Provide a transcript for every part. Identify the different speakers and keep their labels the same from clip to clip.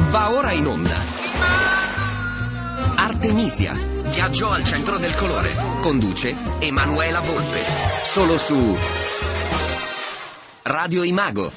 Speaker 1: Va ora in onda Artemisia, viaggio al centro del colore. Conduce Emanuela Volpe. Solo su Radio Imago.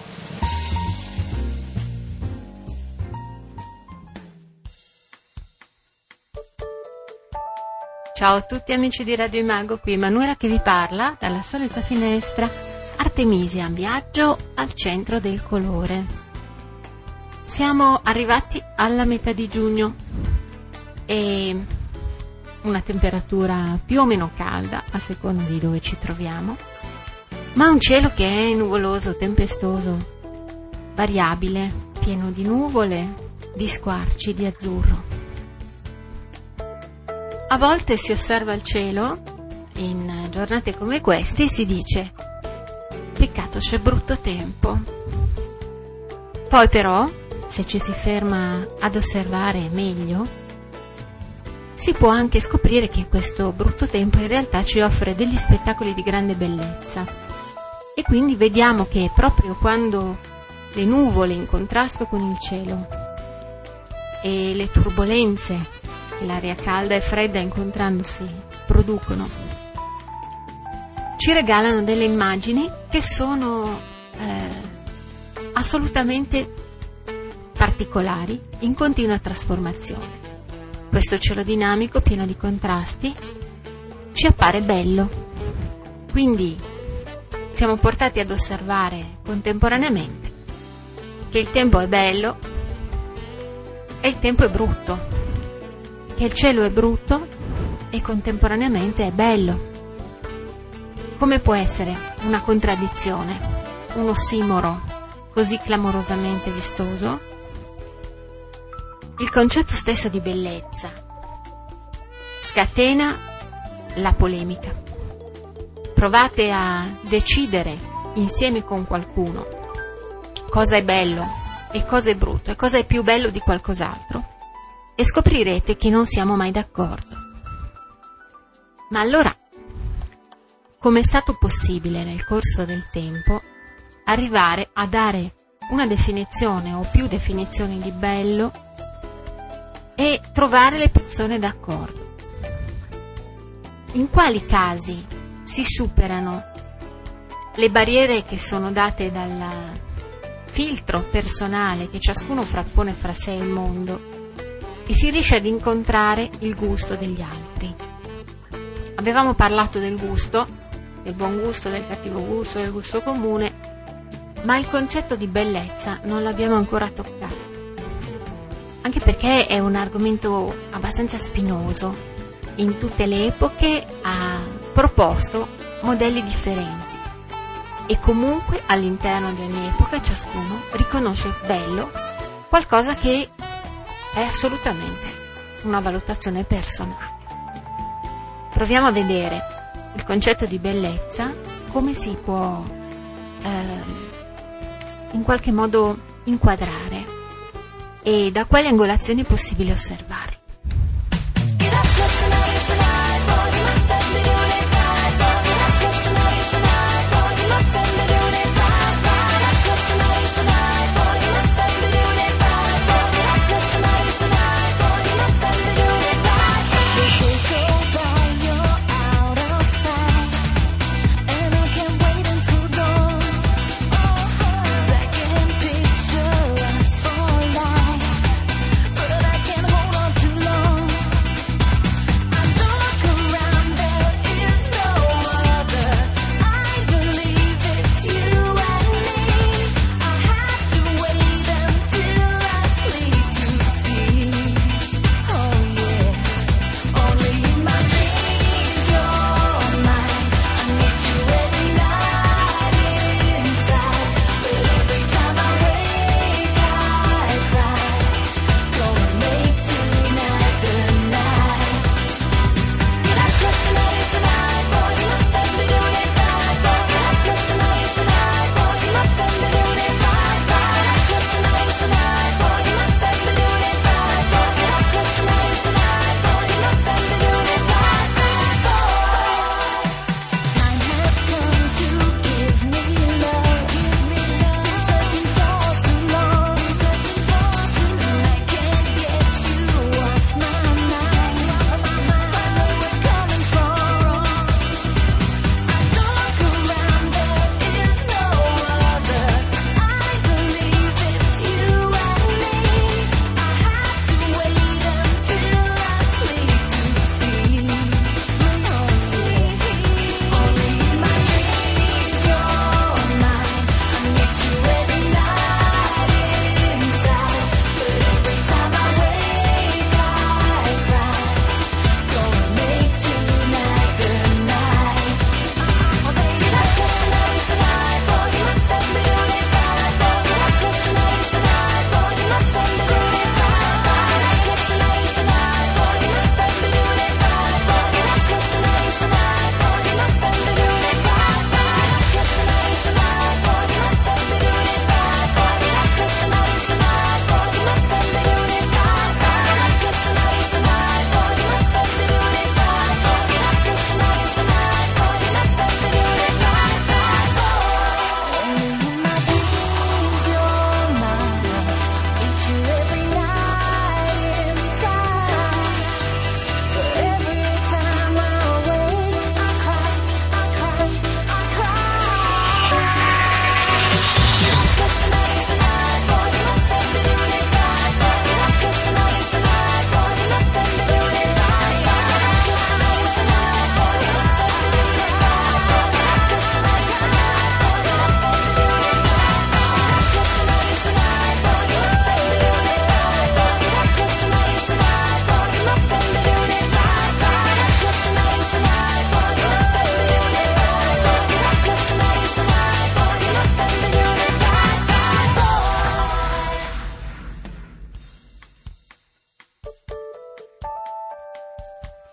Speaker 2: Ciao a tutti amici di Radio Imago, qui Emanuela che vi parla dalla solita finestra. Artemisia, viaggio al centro del colore. Siamo arrivati alla metà di giugno e una temperatura più o meno calda a seconda di dove ci troviamo, ma un cielo che è nuvoloso, tempestoso, variabile, pieno di nuvole, di squarci, di azzurro. A volte si osserva il cielo in giornate come queste e si dice: peccato, c'è brutto tempo. Poi però, se ci si ferma ad osservare meglio, si può anche scoprire che questo brutto tempo in realtà ci offre degli spettacoli di grande bellezza. E quindi vediamo che proprio quando le nuvole in contrasto con il cielo e le turbolenze, l'aria calda e fredda incontrandosi producono, ci regalano delle immagini che sono assolutamente particolari, in continua trasformazione. Questo cielo dinamico, pieno di contrasti, ci appare bello. Quindi siamo portati ad osservare contemporaneamente che il tempo è bello e il tempo è brutto, che il cielo è brutto e contemporaneamente è bello. Come può essere una contraddizione, un ossimoro così clamorosamente vistoso? Il concetto stesso di bellezza scatena la polemica. Provate a decidere insieme con qualcuno cosa è bello e cosa è brutto e cosa è più bello di qualcos'altro e scoprirete che non siamo mai d'accordo. Ma allora, come è stato possibile nel corso del tempo arrivare a dare una definizione o più definizioni di bello e trovare le persone d'accordo? In quali casi si superano le barriere che sono date dal filtro personale che ciascuno frappone fra sé e il mondo e si riesce ad incontrare il gusto degli altri? Avevamo parlato del gusto, del buon gusto, del cattivo gusto, del gusto comune, ma il concetto di bellezza non l'abbiamo ancora toccato. Anche perché è un argomento abbastanza spinoso. In tutte le epoche ha proposto modelli differenti e comunque all'interno di ogni epoca ciascuno riconosce bello qualcosa che è assolutamente una valutazione personale. Proviamo a vedere il concetto di bellezza, come si può in qualche modo inquadrare e da quali angolazioni è possibile osservarlo.
Speaker 3: Hold on to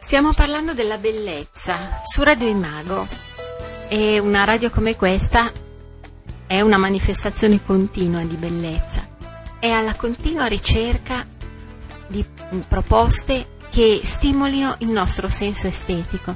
Speaker 2: Stiamo parlando della bellezza su Radio Imago, e una radio come questa è una manifestazione continua di bellezza, è alla continua ricerca di proposte che stimolino il nostro senso estetico.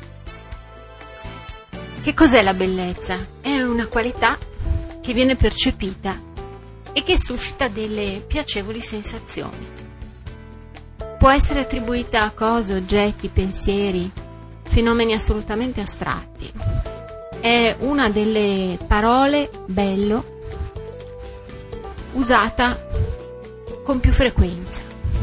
Speaker 2: Che cos'è la bellezza? È una qualità che viene percepita e che suscita delle piacevoli sensazioni. Può essere attribuita a cose, oggetti, pensieri, fenomeni assolutamente astratti. È una delle parole bello usata con più frequenza.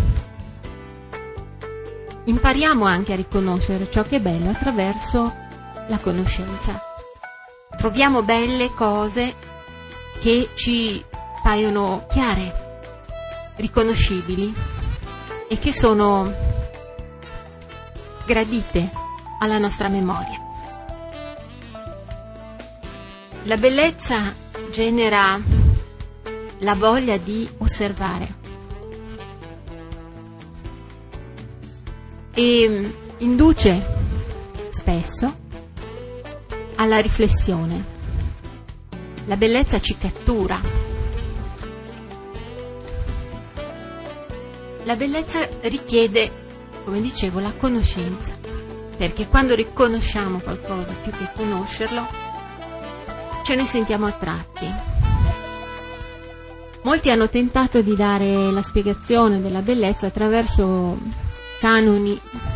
Speaker 2: Impariamo anche a riconoscere ciò che è bello attraverso la conoscenza. Troviamo belle cose che ci paiono chiare, riconoscibili, e che sono gradite alla nostra memoria. La bellezza genera la voglia di osservare e induce spesso alla riflessione. La bellezza ci cattura. La bellezza richiede, come dicevo, la conoscenza, perché quando riconosciamo qualcosa più che conoscerlo, ce ne sentiamo attratti. Molti hanno tentato di dare la spiegazione della bellezza attraverso canoni,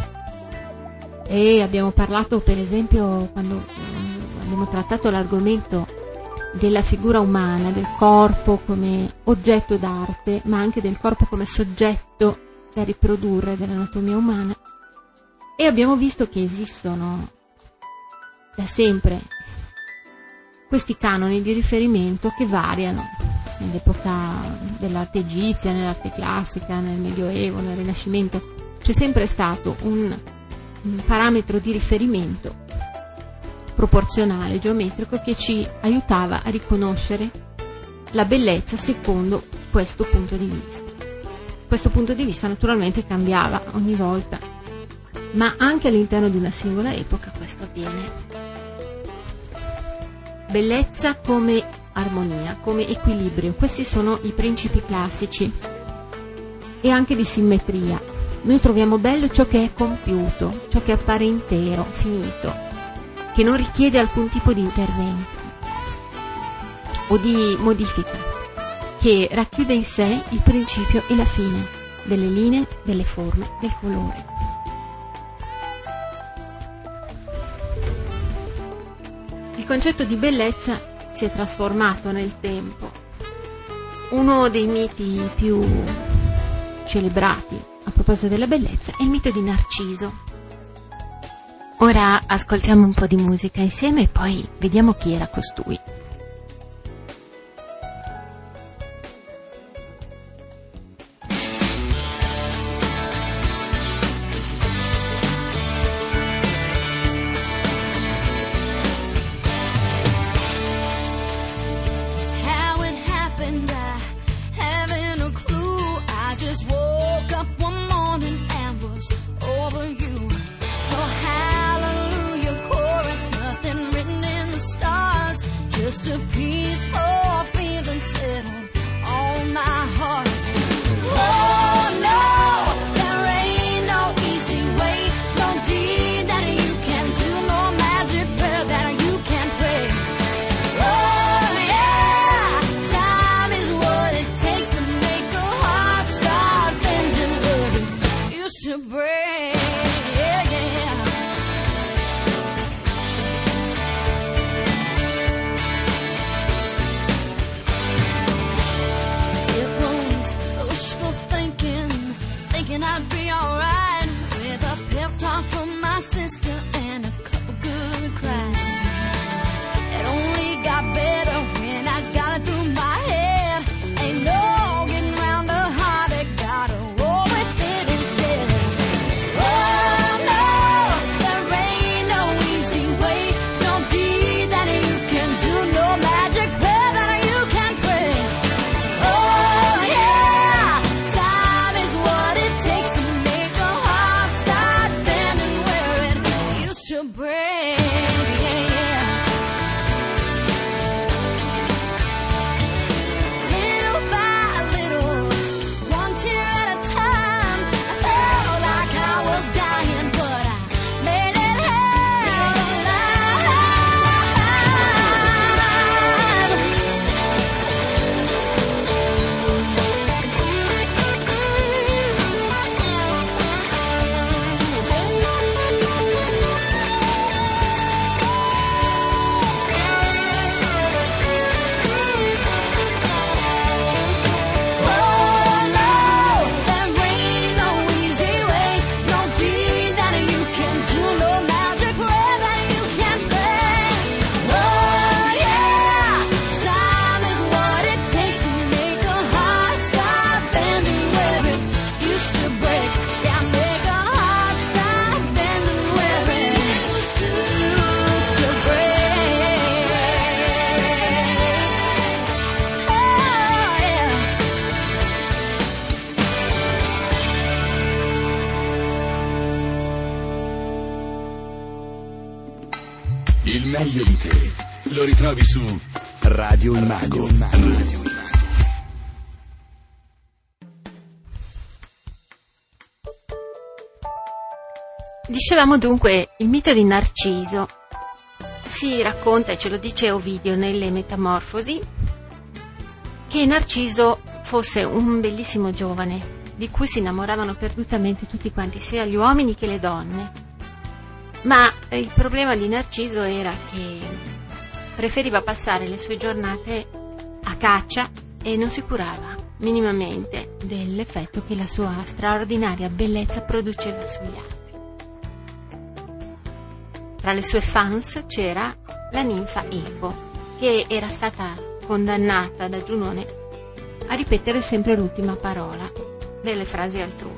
Speaker 2: e abbiamo parlato, per esempio, quando abbiamo trattato l'argomento della figura umana, del corpo come oggetto d'arte, ma anche del corpo come soggetto da riprodurre dell'anatomia umana, e abbiamo visto che esistono da sempre questi canoni di riferimento che variano nell'epoca dell'arte egizia, nell'arte classica, nel Medioevo, nel Rinascimento. C'è sempre stato un parametro di riferimento proporzionale, geometrico, che ci aiutava a riconoscere la bellezza secondo questo punto di vista. Questo punto di vista naturalmente cambiava ogni volta, ma anche all'interno di una singola epoca questo avviene. Bellezza come armonia, come equilibrio, questi sono i principi classici, e anche di simmetria. Noi troviamo bello ciò che è compiuto, ciò che appare intero, finito, che non richiede alcun tipo di intervento o di modifica, che racchiude in sé il principio e la fine delle linee, delle forme, del colore. Il concetto di bellezza si è trasformato nel tempo. Uno dei miti più celebrati a proposito della bellezza è il mito di Narciso. Ora ascoltiamo un po' di musica insieme e poi vediamo chi era costui.
Speaker 3: Il meglio di te lo ritrovi su Radio Imago.
Speaker 2: Dicevamo dunque, il mito di Narciso si racconta, e ce lo dice Ovidio nelle Metamorfosi, che Narciso fosse un bellissimo giovane di cui si innamoravano perdutamente tutti quanti, sia gli uomini che le donne. Ma il problema di Narciso era che preferiva passare le sue giornate a caccia e non si curava minimamente dell'effetto che la sua straordinaria bellezza produceva sugli altri. Tra le sue fans c'era la ninfa Eco, che era stata condannata da Giunone a ripetere sempre l'ultima parola delle frasi altrui.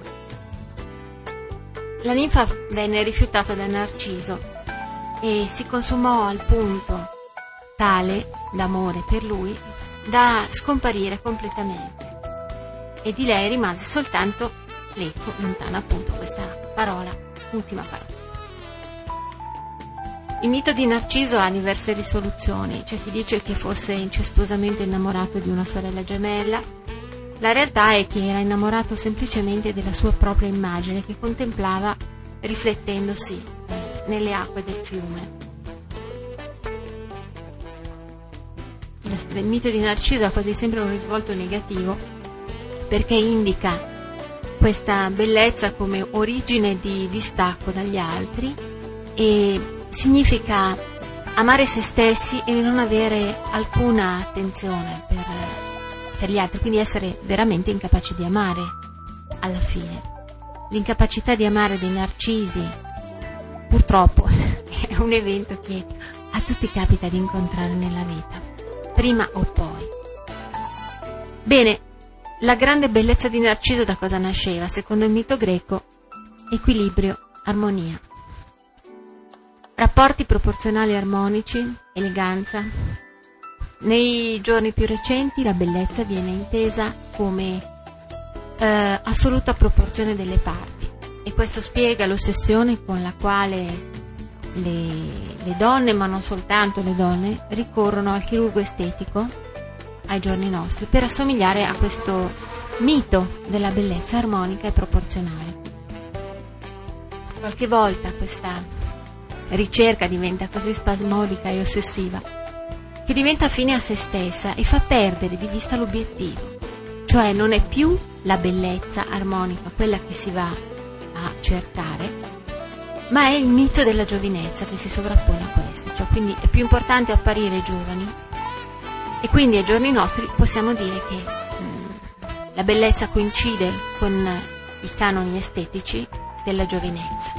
Speaker 2: La ninfa venne rifiutata da Narciso e si consumò al punto tale d'amore per lui da scomparire completamente, e di lei rimase soltanto l'eco lontana, appunto, questa parola, ultima parola. Il mito di Narciso ha diverse risoluzioni. C'è chi dice che fosse incestuosamente innamorato di una sorella gemella. La realtà è che era innamorato semplicemente della sua propria immagine, che contemplava riflettendosi nelle acque del fiume. Il mito di Narciso ha quasi sempre un risvolto negativo, perché indica questa bellezza come origine di distacco dagli altri, e significa amare se stessi e non avere alcuna attenzione per gli altri, quindi essere veramente incapaci di amare alla fine. L'incapacità di amare dei narcisi, purtroppo, è un evento che a tutti capita di incontrare nella vita, prima o poi. Bene, la grande bellezza di Narciso da cosa nasceva? Secondo il mito greco, equilibrio, armonia. Rapporti proporzionali e armonici, eleganza. Nei giorni più recenti la bellezza viene intesa come assoluta proporzione delle parti, e questo spiega l'ossessione con la quale le donne, ma non soltanto le donne, ricorrono al chirurgo estetico ai giorni nostri per assomigliare a questo mito della bellezza armonica e proporzionale. Qualche volta questa ricerca diventa così spasmodica e ossessiva che diventa fine a se stessa e fa perdere di vista l'obiettivo, cioè non è più la bellezza armonica quella che si va a cercare, ma è il mito della giovinezza che si sovrappone a questo, cioè quindi è più importante apparire giovani, e quindi ai giorni nostri possiamo dire che la bellezza coincide con i canoni estetici della giovinezza.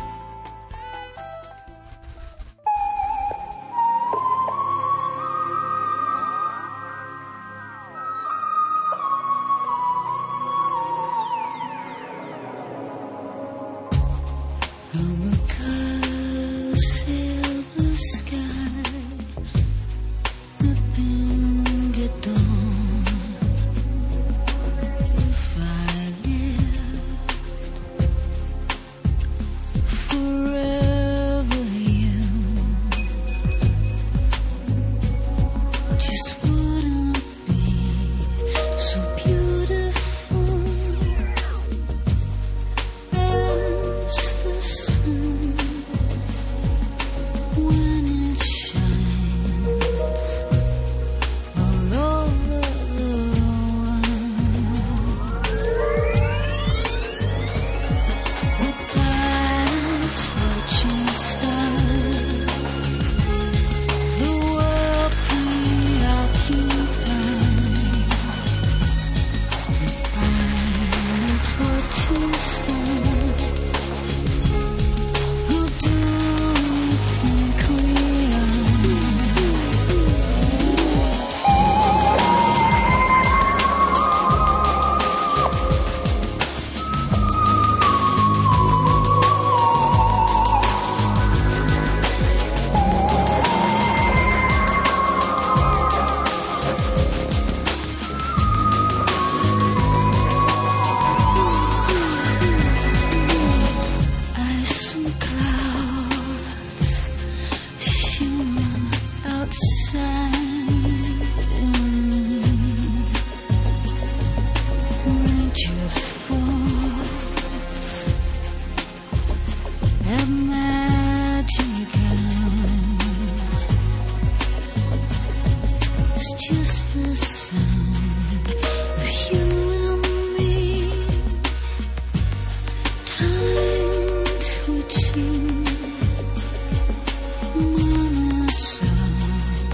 Speaker 4: As the sun just falls that magic hour. It's just the sound of you and me, time twitching, mama sound,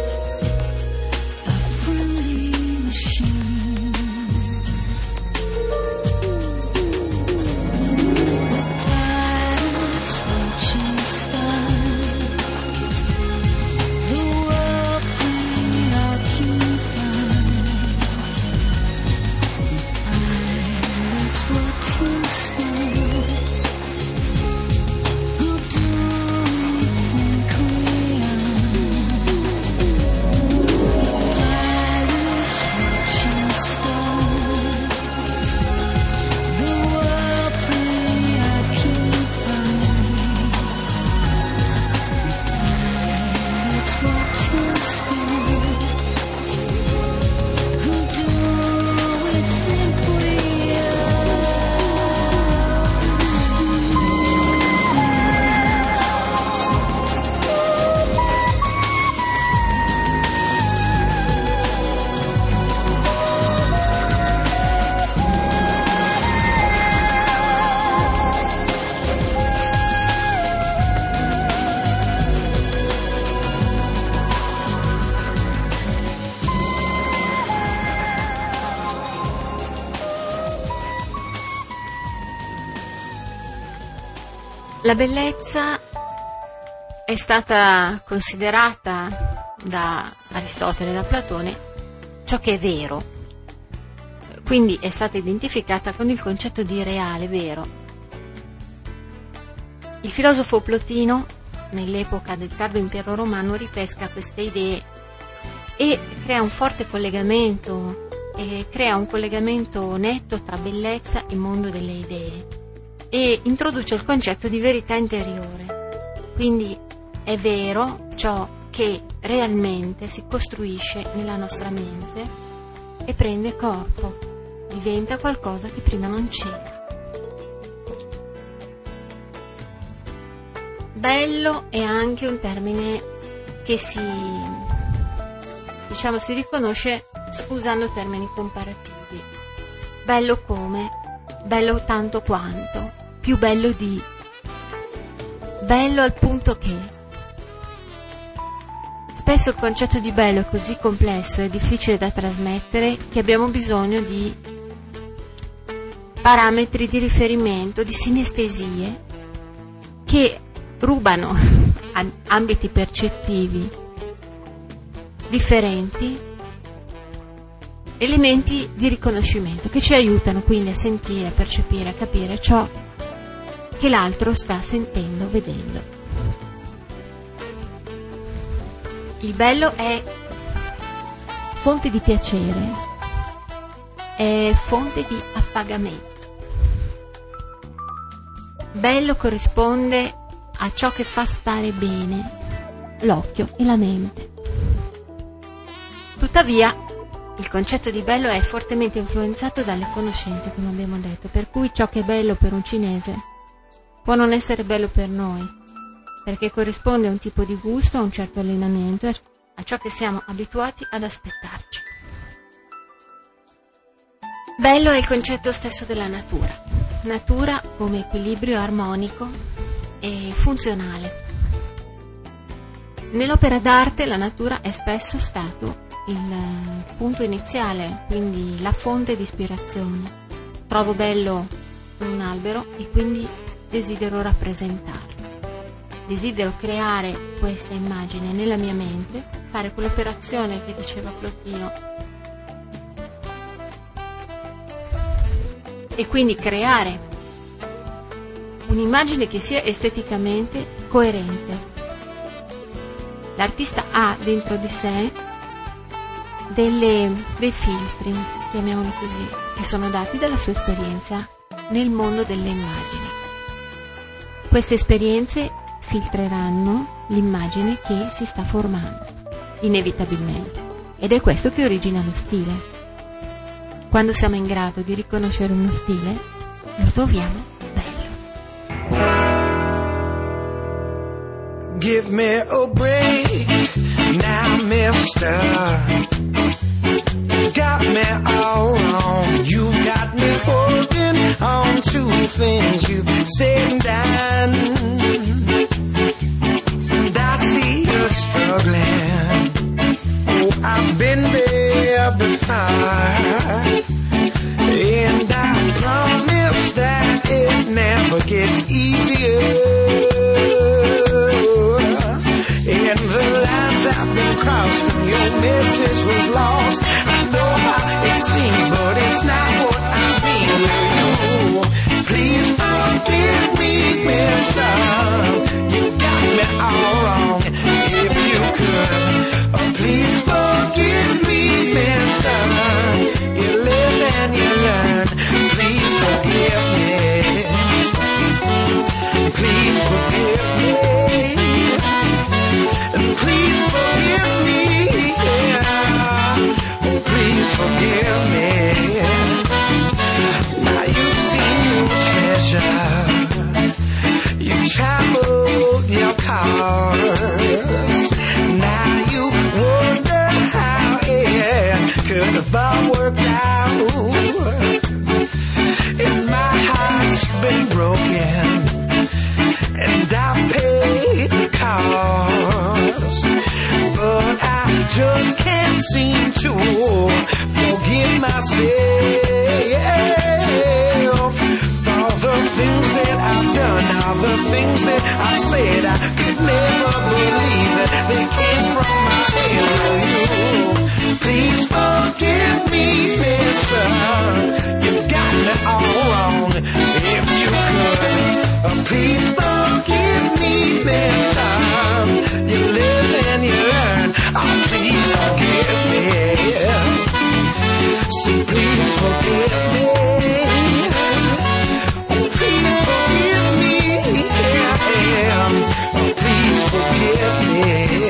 Speaker 4: a friendly machine. Eyes watching stars, the world preoccupied. Eyes watching stars, who do we think we are? Eyes watching stars, the world preoccupied. Eyes watching stars, who do we think we
Speaker 2: La bellezza è stata considerata da Aristotele e da Platone ciò che è vero, quindi è stata identificata con il concetto di reale, vero. Il filosofo Plotino, nell'epoca del tardo impero romano, ripesca queste idee e crea un forte collegamento, netto tra bellezza e mondo delle idee, e introduce il concetto di verità interiore. Quindi è vero ciò che realmente si costruisce nella nostra mente e prende corpo, diventa qualcosa che prima non c'era. Bello è anche un termine che si riconosce usando termini comparativi. Bello come, bello tanto quanto, più bello di, bello al punto che. Spesso il concetto di bello è così complesso e difficile da trasmettere che abbiamo bisogno di parametri di riferimento, di sinestesie che rubano ambiti percettivi differenti, elementi di riconoscimento che ci aiutano quindi a sentire, a percepire, a capire ciò che l'altro sta sentendo, vedendo. Il bello è fonte di piacere, è fonte di appagamento. Bello corrisponde a ciò che fa stare bene l'occhio e la mente. Tuttavia, il concetto di bello è fortemente influenzato dalle conoscenze, come abbiamo detto, per cui ciò che è bello per un cinese può non essere bello per noi, perché corrisponde a un tipo di gusto, a un certo allenamento, a ciò che siamo abituati ad aspettarci. Bello è il concetto stesso della natura. Natura come equilibrio armonico e funzionale. Nell'opera d'arte la natura è spesso stato il punto iniziale, quindi la fonte di ispirazione. Trovo bello un albero e quindi desidero rappresentarlo. Desidero creare questa immagine nella mia mente, fare quell'operazione che diceva Plotino, e quindi creare un'immagine che sia esteticamente coerente. L'artista ha dentro di sé dei filtri, chiamiamolo così, che sono dati dalla sua esperienza nel mondo delle immagini. Queste esperienze filtreranno l'immagine che si sta formando, inevitabilmente, ed è questo che origina lo stile. quando siamo in grado di riconoscere uno stile, lo troviamo bello.
Speaker 5: Give me a break now, mister. You got me all wrong. You got me holding on to things you've said and done. And I see you struggling. Oh, I've been there before. And I promise that it never gets easier. And the lines have been crossed and your message was lost. I know how it seems, but it's not what I mean. Will you please forgive me, mister? You got me all wrong. If you could, please forgive me, mister. You live and you learn. Please forgive me. Please forgive me. Please forgive me, yeah. Oh, please forgive me. Now you've seen your treasure, you traveled your cars. Now you wonder how it could have all worked out. And my heart's been broken, and I paid the cost. But I just can't seem to forgive myself for the things that I've done, all the things that I've said. I could never believe that they came from my head. Will you please forgive me, mister? You've got me all wrong. If you could, please forgive me, mister. You live and you learn. Oh, please forgive me. See, please forgive me. Oh, please forgive me. Oh, please forgive me.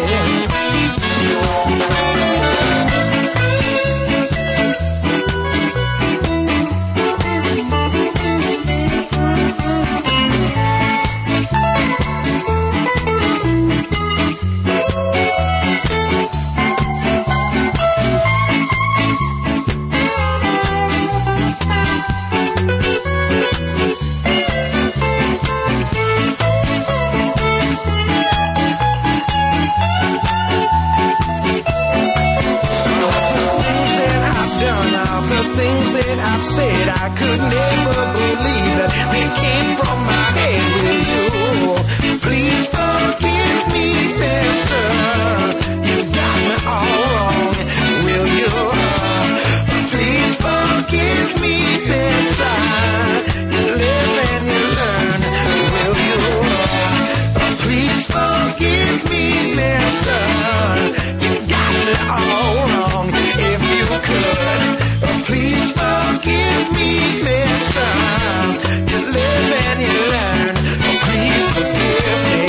Speaker 5: Things that I've said, I could never believe that they came from my head. Will you please forgive me, mister? You got me all wrong. Will you please forgive me, mister? You live and you learn. Will you please forgive me, mister? You got me all wrong. If you could, please forgive me, mister. You live and you learn. Oh, please forgive me.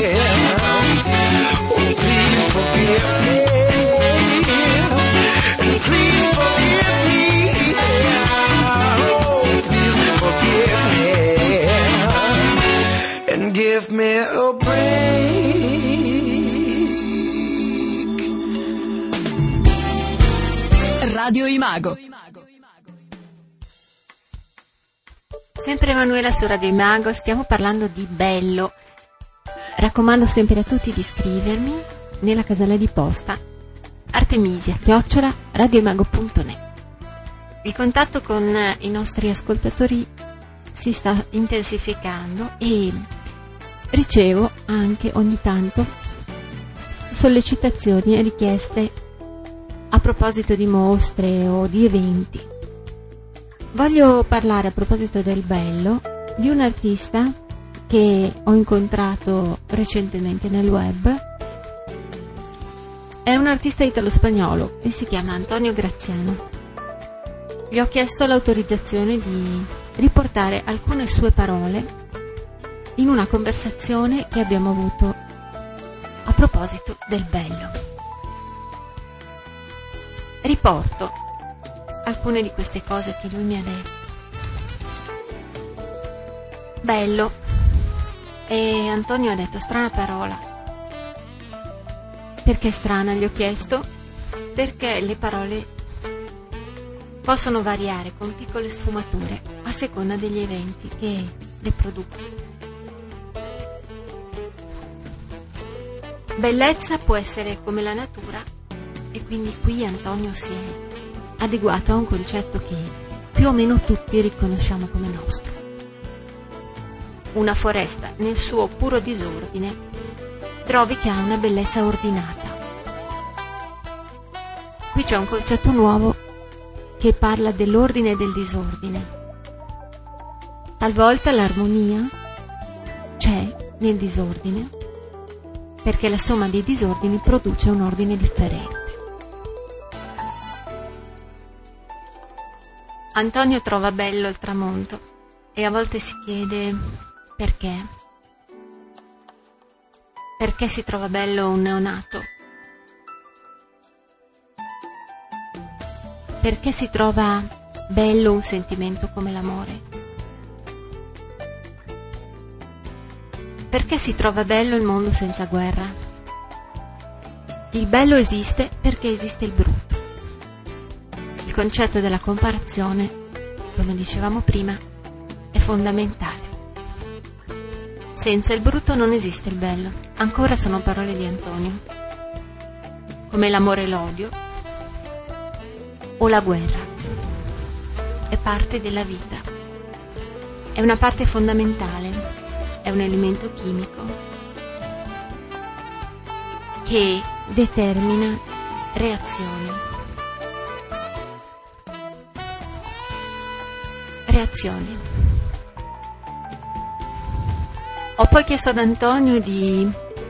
Speaker 5: Oh, please forgive me. And please forgive me. Oh, please forgive me. And give me a break.
Speaker 6: Radio Imago.
Speaker 2: Sempre Emanuela su Radio Imago, stiamo parlando di bello. Raccomando sempre a tutti di scrivermi nella casella di posta artemisia@radioimago.net. Il contatto con i nostri ascoltatori si sta intensificando e ricevo anche ogni tanto sollecitazioni e richieste a proposito di mostre o di eventi. Voglio parlare a proposito del bello di un artista che ho incontrato recentemente nel web. È un artista italo-spagnolo e si chiama Antonio Graziano. Gli ho chiesto l'autorizzazione di riportare alcune sue parole in una conversazione che abbiamo avuto a proposito del bello. Riporto alcune di queste cose che lui mi ha detto. Bello. E Antonio ha detto: strana parola. Perché strana? Gli ho chiesto. Perché le parole possono variare con piccole sfumature a seconda degli eventi che le producono. Bellezza può essere come la natura, e quindi qui Antonio si è adeguato a un concetto che più o meno tutti riconosciamo come nostro. Una foresta nel suo puro disordine trovi che ha una bellezza ordinata. Qui c'è un concetto nuovo che parla dell'ordine e del disordine. Talvolta l'armonia c'è nel disordine, perché la somma dei disordini produce un ordine differente. Antonio trova bello il tramonto e a volte si chiede perché. Perché si trova bello un neonato? Perché si trova bello un sentimento come l'amore? Perché si trova bello il mondo senza guerra? Il bello esiste perché esiste il brutto. Il concetto della comparazione, come dicevamo prima, è fondamentale. Senza il brutto non esiste il bello. Ancora sono parole di Antonio. Come l'amore e l'odio, o la guerra. È parte della vita. È una parte fondamentale. È un elemento chimico che determina reazioni. Ho poi chiesto ad Antonio di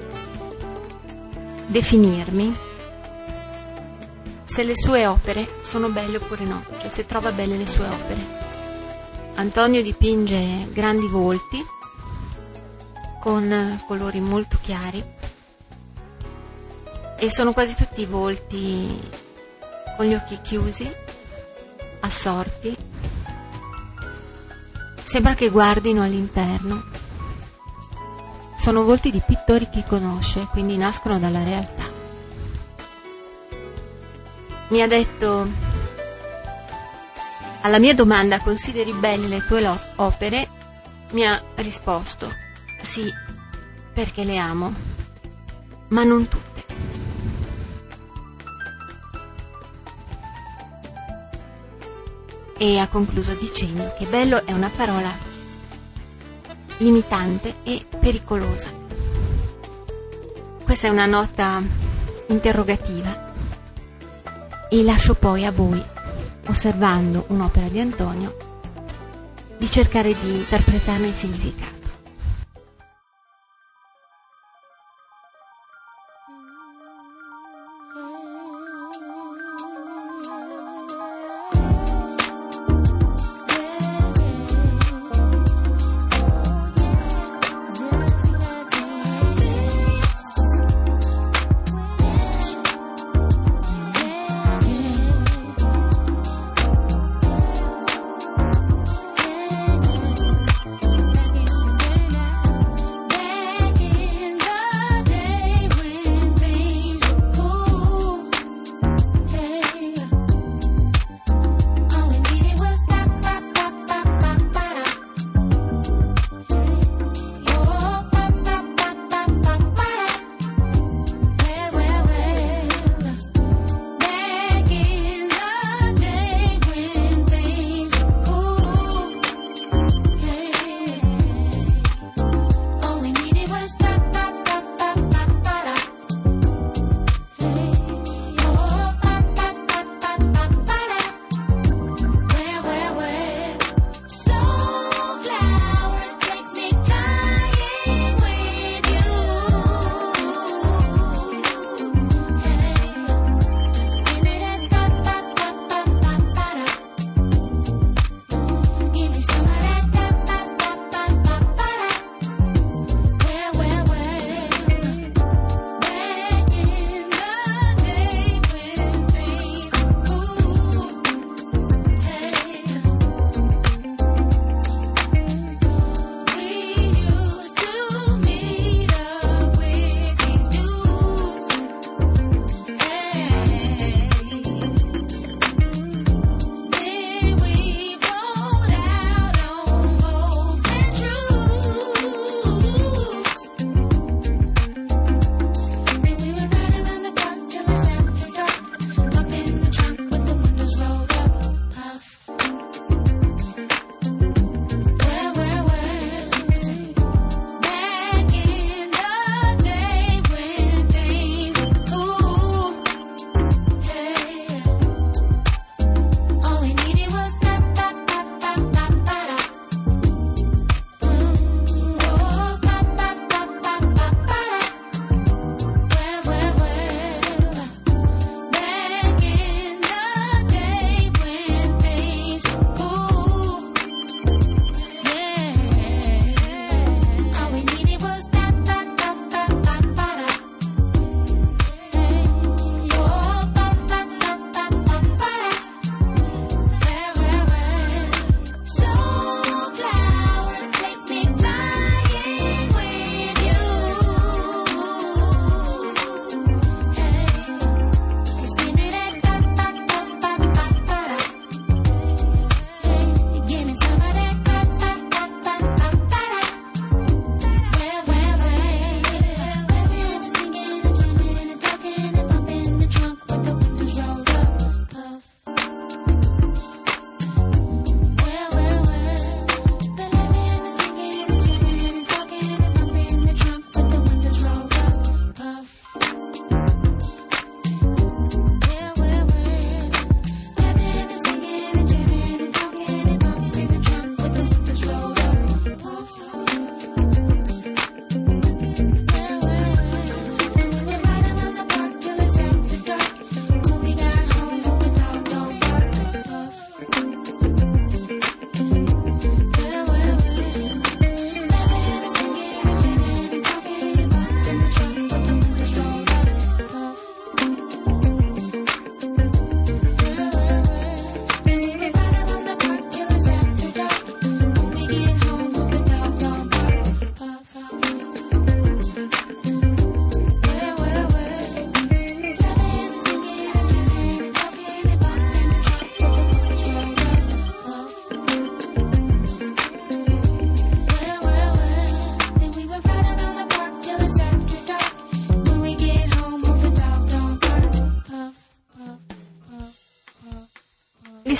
Speaker 2: definirmi se le sue opere sono belle oppure no, cioè se trova belle le sue opere. Antonio dipinge grandi volti con colori molto chiari e sono quasi tutti volti con gli occhi chiusi, assorti. Sembra che guardino all'interno. Sono volti di pittori che conosce, quindi nascono dalla realtà. Mi ha detto, alla mia domanda: consideri belle le tue opere? Mi ha risposto: sì, perché le amo, ma non tutte. E ha concluso dicendo che bello è una parola limitante e pericolosa. Questa è una nota interrogativa e lascio poi a voi, osservando un'opera di Antonio, di cercare di interpretarne il significato.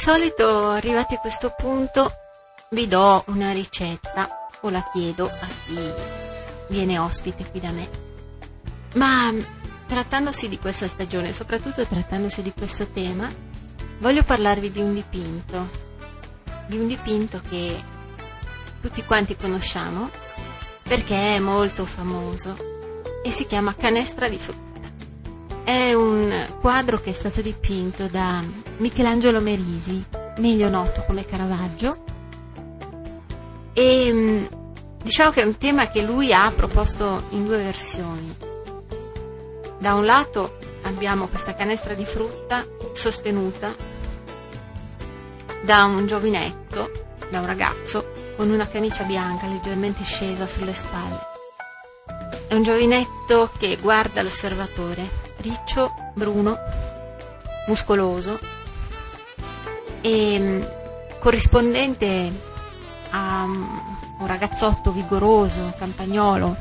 Speaker 2: solito, arrivati a questo punto, vi do una ricetta o la chiedo a chi viene ospite qui da me. Ma trattandosi di questa stagione, soprattutto trattandosi di questo tema, voglio parlarvi di un dipinto che tutti quanti conosciamo perché è molto famoso e si chiama Canestra di frutta. È un quadro che è stato dipinto da Michelangelo Merisi, meglio noto come Caravaggio, e diciamo che è un tema che lui ha proposto in due versioni. Da un lato abbiamo questa canestra di frutta sostenuta da un giovinetto, da un ragazzo con una camicia bianca leggermente scesa sulle spalle. È un giovinetto che guarda l'osservatore, riccio, bruno, muscoloso e corrispondente a un ragazzotto vigoroso, campagnolo,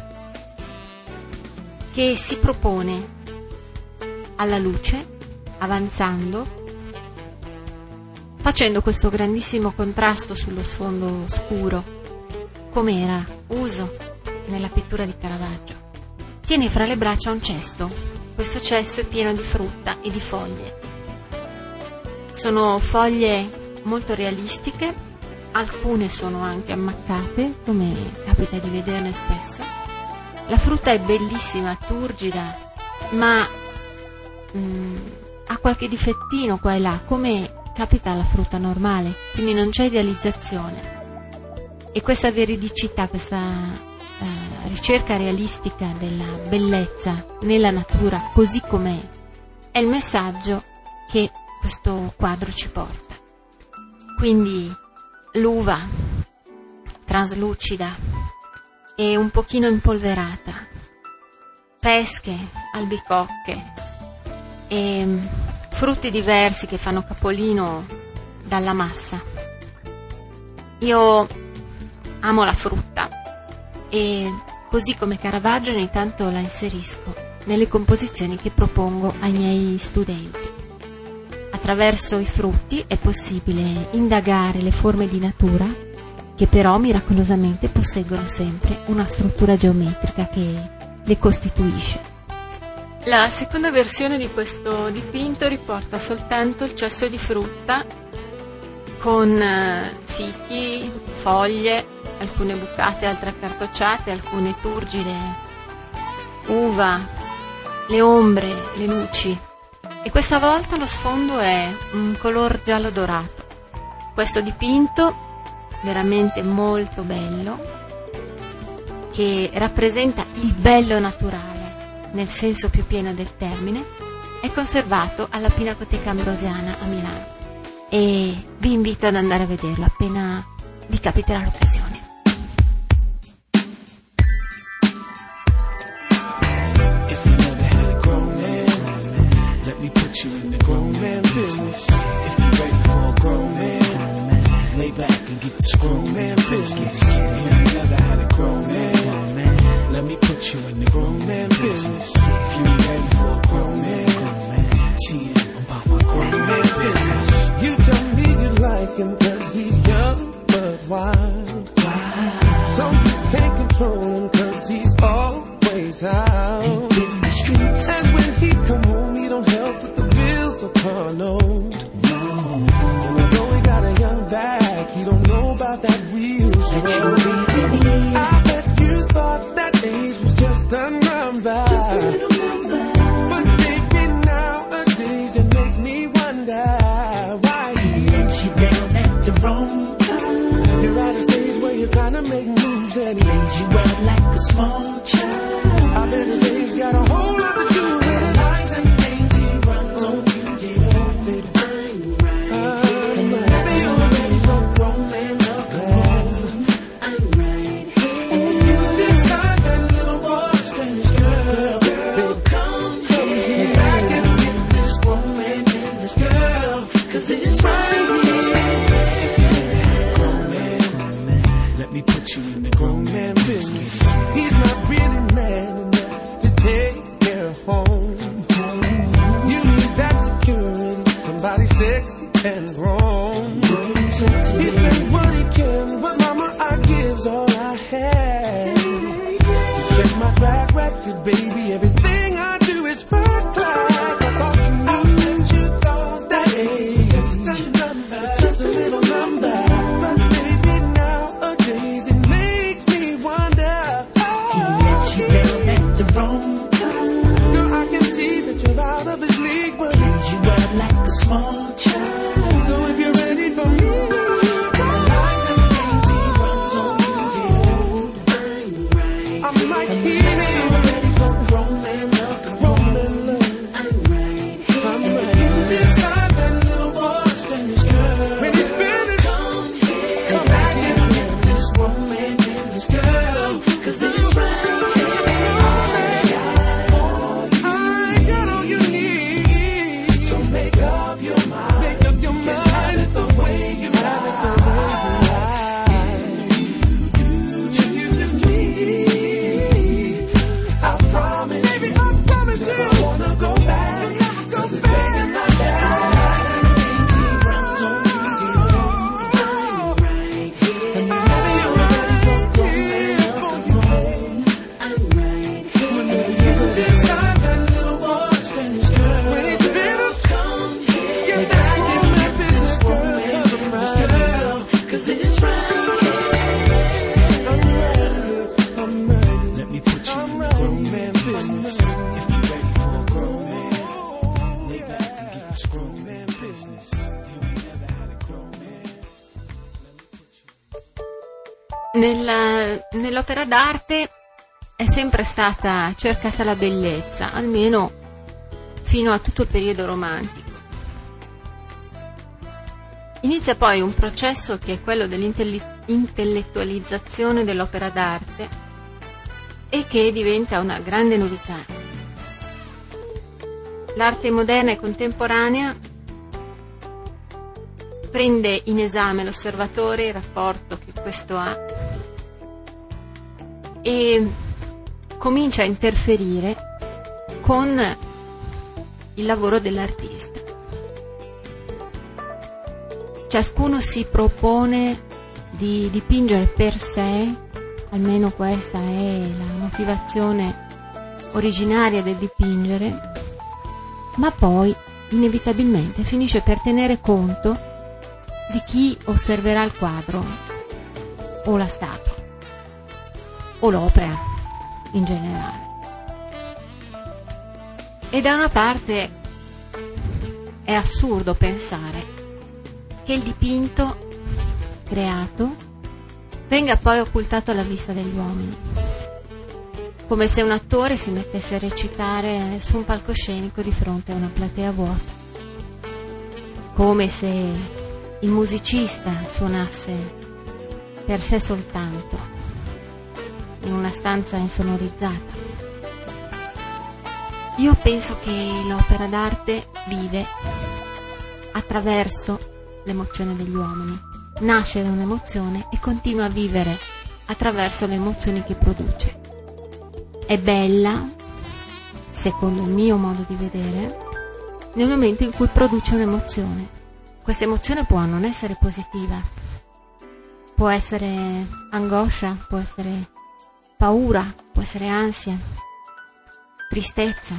Speaker 2: che si propone alla luce, avanzando, facendo questo grandissimo contrasto sullo sfondo scuro, come era uso nella pittura di Caravaggio. Tiene fra le braccia un cesto. Questo cesto è pieno di frutta e di foglie. Sono foglie molto realistiche, alcune sono anche ammaccate, come capita di vederne spesso. La frutta è bellissima, turgida, ma ha qualche difettino qua e là, come capita alla frutta normale, quindi non c'è idealizzazione. E questa veridicità, questa ricerca realistica della bellezza nella natura così com'è, è il messaggio che questo quadro ci porta. Quindi l'uva traslucida e un pochino impolverata, pesche, albicocche e frutti diversi che fanno capolino dalla massa. Io amo la frutta e così come Caravaggio ogni tanto la inserisco nelle composizioni che propongo ai miei studenti. Attraverso i frutti è possibile indagare le forme di natura che però miracolosamente posseggono sempre una struttura geometrica che le costituisce. La seconda versione di questo dipinto riporta soltanto il cesto di frutta con fichi, foglie, alcune bucate, altre accartocciate, alcune turgide, uva, le ombre, le luci. E questa volta lo sfondo è un color giallo dorato. Questo dipinto, veramente molto bello, che rappresenta il bello naturale, nel senso più pieno del termine, è conservato alla Pinacoteca Ambrosiana a Milano. E vi invito ad andare a vederlo appena vi capiterà l'occasione.
Speaker 5: Let me put you in the grown man business. If you're ready for a grown man, lay back and get this grown man business. If you never had a grown man, let me put you in the grown man business. If you ain't ready for a grown man, 10, I'm about my grown man business. You tell me you like him cause he's young but wild. So you can't control him cause he's always out. And when he come home he don't help with the bills or car load. And although he got a young back, he don't know about that real road. I bet you thought that age was just done round by. But baby nowadays it makes me wonder why he lays you down at the wrong time. You're at a stage where you're trying to make moves and he lays you out like a small child. I bet his age got a whole lot to do with it. Lies and things he runs on you, get off it. I'm right. And maybe you're ready for a grown man to come. I'm right here. You decide that little boy's finished, girl. Baby, come here. I can get this grown man business, girl. Cause it's right here. If you never had a grown man, let me put you in the grown man business. He's not really man enough to take care of spend what he can, but mama, I gives all I have. Just check my track record, baby, everything I do is first class. I thought you knew that you thought that age, just a little number. But baby, nowadays it makes me wonder. He let you down at the wrong time. Girl, I can see that you're out of his league, but brings you out like a small child. So if you're ready for me, the lies and things he runs on you, I might hear you. Ready for grown man love, grown man love. I'm ready. You decide that little boy's finished, girl. When he's finished, come back and get this grown man business, girl. 'Cause it's right. I got all you need. So make up your mind. Make up your mind. Have it the way you like. You do me. I promise. Baby, I promise you. I wanna go back. Never go back. Let me put you in the grown man business. If you're ready for a grown man, maybe you can get this grown man business. You ain't never had a grown man.
Speaker 2: Nell'opera d'arte è sempre stata cercata la bellezza, almeno fino a tutto il periodo romantico. Inizia poi un processo che è quello dell'intellettualizzazione dell'opera d'arte e che diventa una grande novità. L'arte moderna e contemporanea prende in esame l'osservatore, il rapporto che questo ha e comincia a interferire con il lavoro dell'artista. Ciascuno si propone di dipingere per sé, almeno questa è la motivazione originaria del dipingere, ma poi inevitabilmente finisce per tenere conto di chi osserverà il quadro o la statua o l'opera in generale. E da una parte è assurdo pensare che il dipinto creato venga poi occultato alla vista degli uomini, come se un attore si mettesse a recitare su un palcoscenico di fronte a una platea vuota, come se il musicista suonasse per sé soltanto in una stanza insonorizzata. Io penso che l'opera d'arte vive attraverso l'emozione degli uomini, nasce da un'emozione e continua a vivere attraverso le emozioni che produce. È bella, secondo il mio modo di vedere, nel momento in cui produce un'emozione. Questa emozione può non essere positiva, può essere angoscia, può essere paura, può essere ansia, tristezza,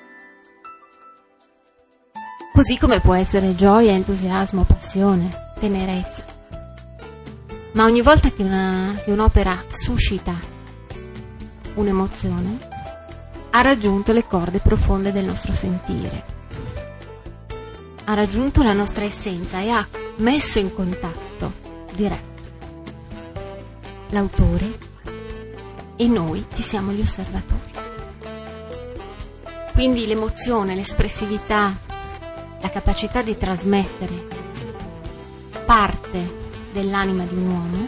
Speaker 2: così come può essere gioia, entusiasmo, passione, tenerezza. Ma ogni volta che un'opera suscita un'emozione, ha raggiunto le corde profonde del nostro sentire, ha raggiunto la nostra essenza e ha messo in contatto diretto l'autore e noi che siamo gli osservatori. Quindi l'emozione, l'espressività, la capacità di trasmettere parte dell'anima di un uomo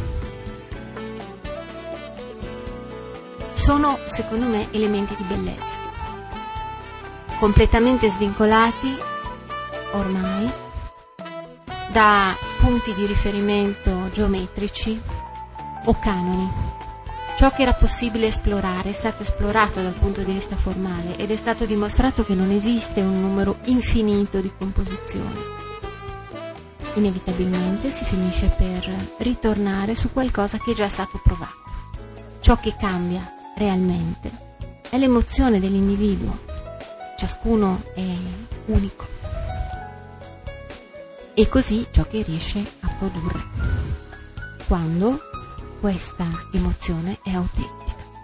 Speaker 2: sono, secondo me, elementi di bellezza completamente svincolati ormai da punti di riferimento geometrici o canoni. Ciò che era possibile esplorare è stato esplorato dal punto di vista formale ed è stato dimostrato che non esiste un numero infinito di composizioni. inevitabilmente si finisce per ritornare su qualcosa che è già stato provato. Ciò che cambia realmente è l'emozione dell'individuo. Ciascuno è unico. E così ciò che riesce a produrre, quando questa emozione è autentica.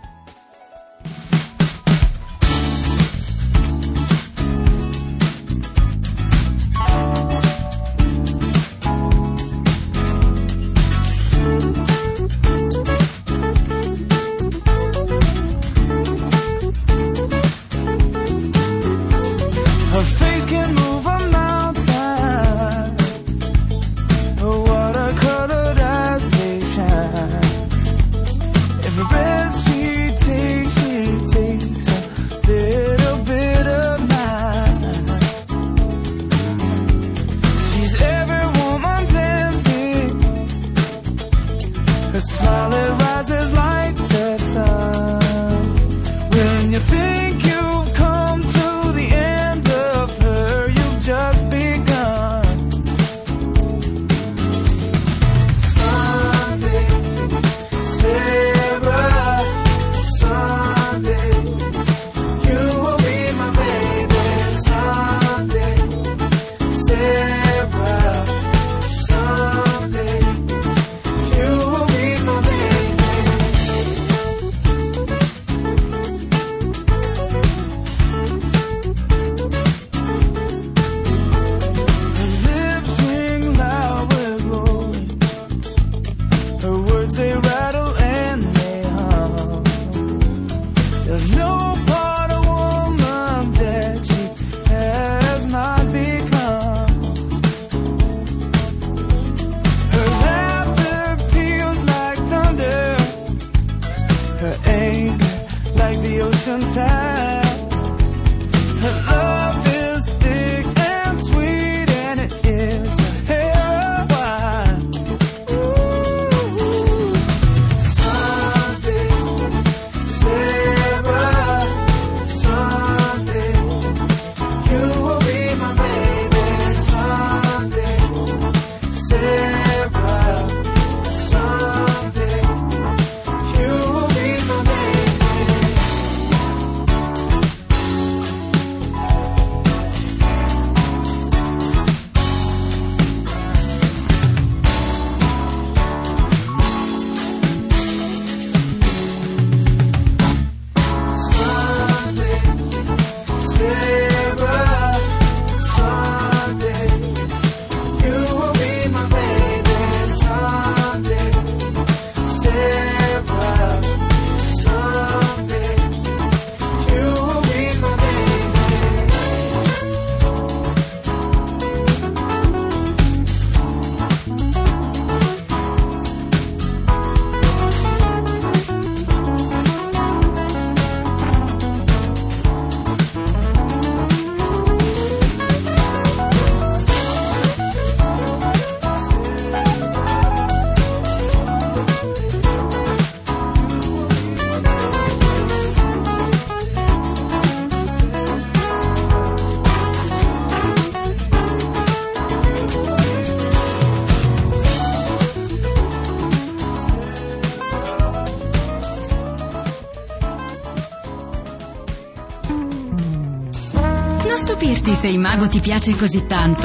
Speaker 6: Se il mago ti piace così tanto,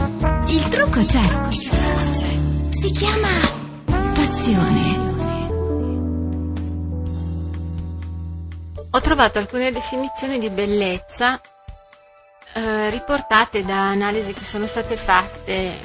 Speaker 6: il trucco c'è. Si chiama passione.
Speaker 2: Ho trovato alcune definizioni di bellezza riportate da analisi che sono state fatte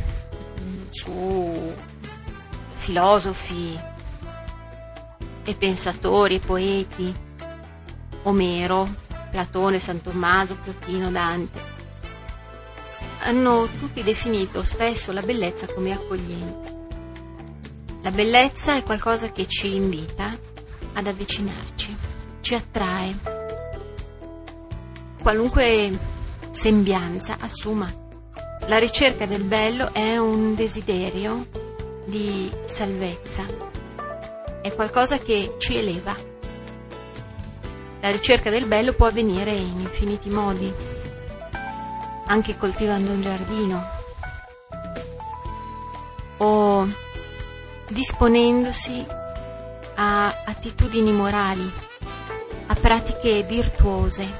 Speaker 2: su filosofi e pensatori e poeti, Omero, Platone, San Tommaso, Plotino, Dante. Hanno tutti definito spesso la bellezza come accogliente. La bellezza è qualcosa che ci invita ad avvicinarci, ci attrae. Qualunque sembianza assuma. La ricerca del bello è un desiderio di salvezza, è qualcosa che ci eleva. La ricerca del bello può avvenire in infiniti modi, anche coltivando un giardino, disponendosi a attitudini morali, a pratiche virtuose.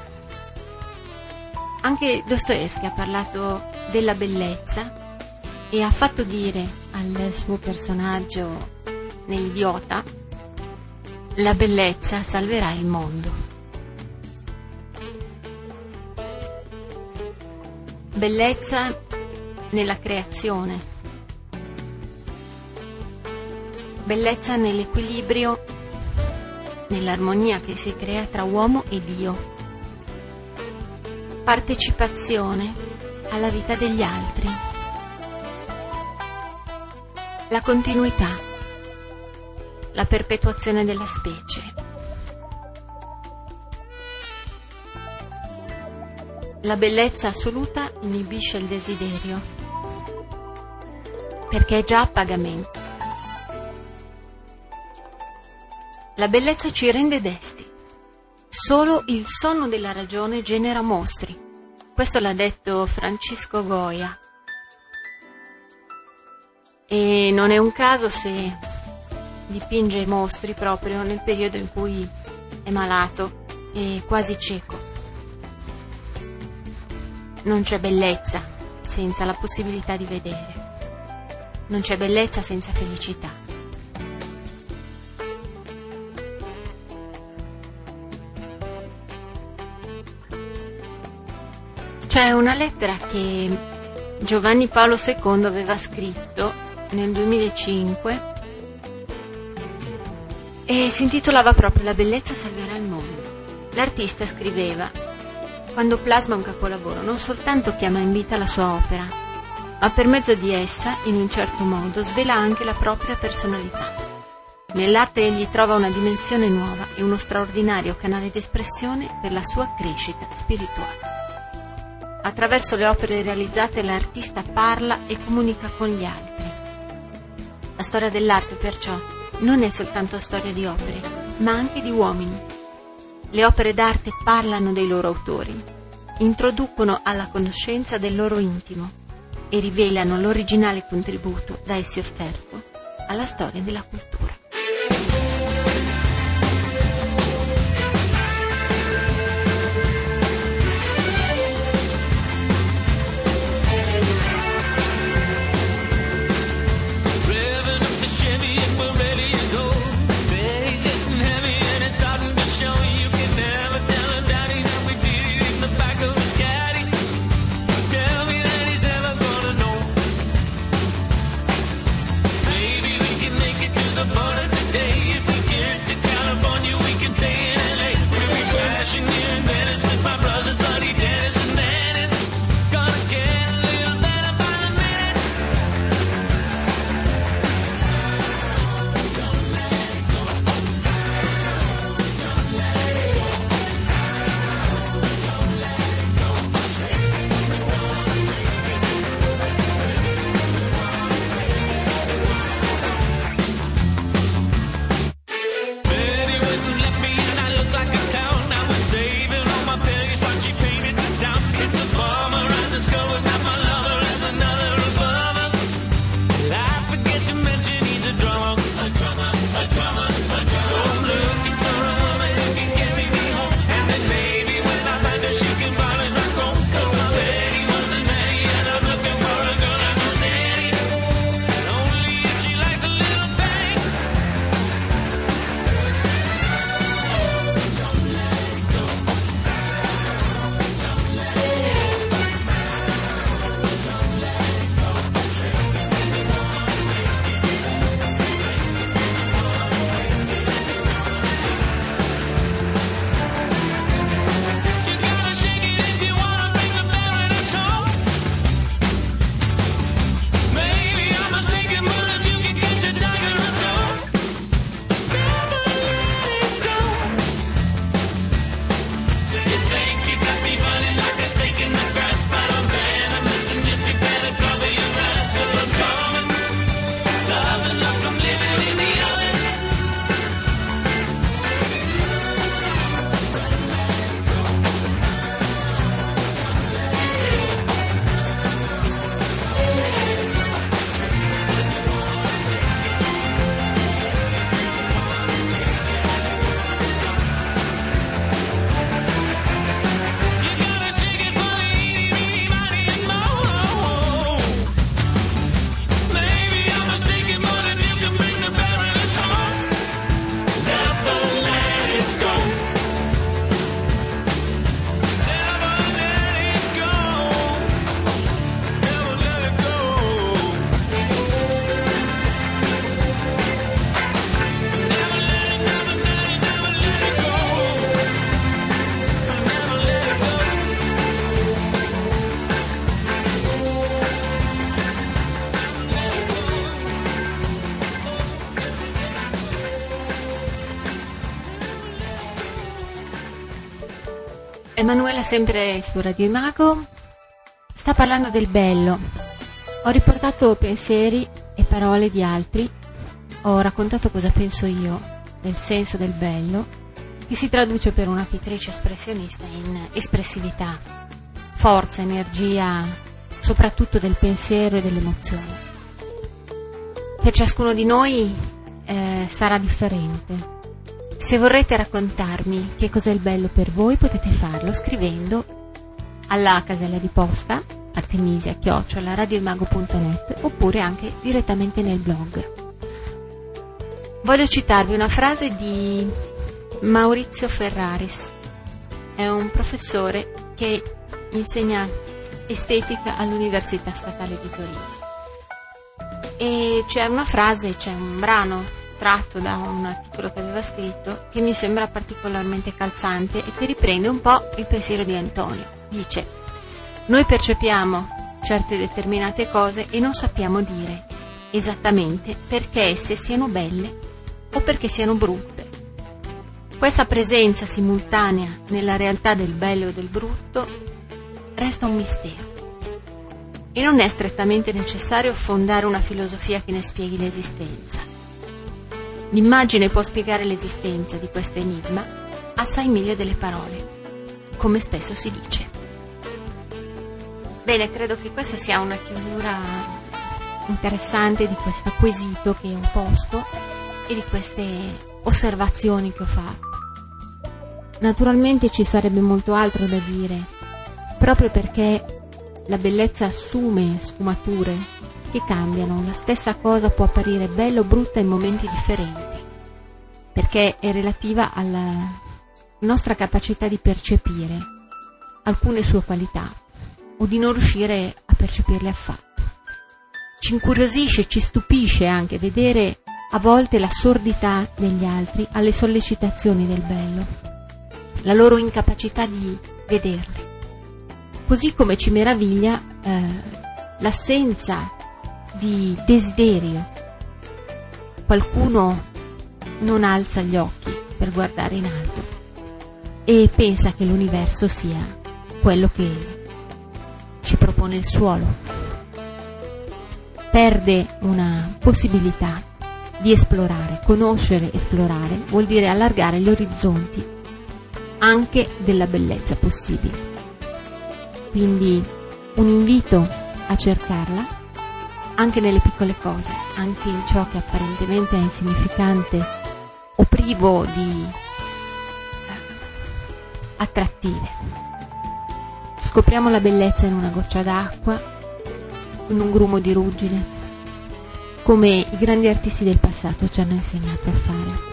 Speaker 2: Anche Dostoevskij ha parlato della bellezza e ha fatto dire al suo personaggio nell'Idiota: la bellezza salverà il mondo. Bellezza nella creazione, bellezza nell'equilibrio, nell'armonia che si crea tra uomo e Dio, partecipazione alla vita degli altri, la continuità, la perpetuazione della specie, la bellezza assoluta inibisce il desiderio, perché è già a pagamento. La bellezza ci rende desti. Solo il sonno della ragione genera mostri. Questo l'ha detto Francisco Goya. E non è un caso se dipinge i mostri proprio nel periodo in cui è malato e quasi cieco. Non c'è bellezza senza la possibilità di vedere. Non c'è bellezza senza felicità. C'è una lettera che Giovanni Paolo II aveva scritto nel 2005 e si intitolava proprio La bellezza salverà il mondo. L'artista scriveva: quando plasma un capolavoro non soltanto chiama in vita la sua opera, ma per mezzo di essa, in un certo modo, svela anche la propria personalità. Nell'arte egli trova una dimensione nuova e uno straordinario canale d'espressione per la sua crescita spirituale. Attraverso le opere realizzate l'artista parla e comunica con gli altri. La storia dell'arte, perciò, non è soltanto storia di opere, ma anche di uomini. Le opere d'arte parlano dei loro autori, introducono alla conoscenza del loro intimo e rivelano l'originale contributo da essi offerto alla storia della cultura. Emanuela, sempre su Radio Imago, sta parlando del bello. Ho riportato pensieri e parole di altri, ho raccontato cosa penso io del senso del bello, che si traduce per una pittrice espressionista in espressività, forza, energia, soprattutto del pensiero e dell'emozione. Per ciascuno di noi sarà differente. Se vorrete raccontarmi che cos'è il bello per voi, potete farlo scrivendo alla casella di posta artemisia@radioimago.net oppure anche direttamente nel blog. Voglio citarvi una frase di Maurizio Ferraris. È un professore che insegna estetica all'Università Statale di Torino. E c'è una frase, c'è un brano tratto da un articolo che aveva scritto che mi sembra particolarmente calzante e che riprende un po' il pensiero di Antonio. Dice: noi percepiamo certe determinate cose e non sappiamo dire esattamente perché esse siano belle o perché siano brutte. Questa presenza simultanea nella realtà del bello e del brutto resta un mistero e non è strettamente necessario fondare una filosofia che ne spieghi l'esistenza. L'immagine può spiegare l'esistenza di questo enigma assai meglio delle parole, come spesso si dice. Bene, credo che questa sia una chiusura interessante di questo quesito che ho posto e di queste osservazioni che ho fatto. Naturalmente ci sarebbe molto altro da dire, proprio perché la bellezza assume sfumature che cambiano. La stessa cosa può apparire bella o brutta in momenti differenti, perché è relativa alla nostra capacità di percepire alcune sue qualità o di non riuscire a percepirle affatto. Ci incuriosisce, ci stupisce anche vedere a volte la sordità degli altri alle sollecitazioni del bello, la loro incapacità di vederle. Così come ci meraviglia l'assenza di desiderio. Qualcuno non alza gli occhi per guardare in alto e pensa che l'universo sia quello che ci propone il suolo. Perde una possibilità di esplorare. Conoscere, esplorare vuol dire allargare gli orizzonti anche della bellezza possibile. Quindi un invito a cercarla anche nelle piccole cose, anche in ciò che apparentemente è insignificante o privo di attrattive. Scopriamo la bellezza in una goccia d'acqua, in un grumo di ruggine, come i grandi artisti del passato ci hanno insegnato a fare.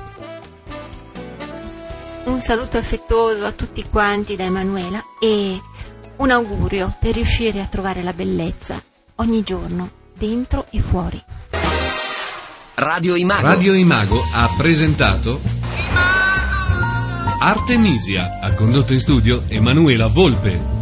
Speaker 2: Un saluto affettuoso a tutti quanti da Emanuela e un augurio per riuscire a trovare la bellezza ogni giorno, dentro e fuori.
Speaker 1: Radio Imago.
Speaker 3: Radio Imago ha presentato Artemisia. Ha condotto in studio Emanuela Volpe.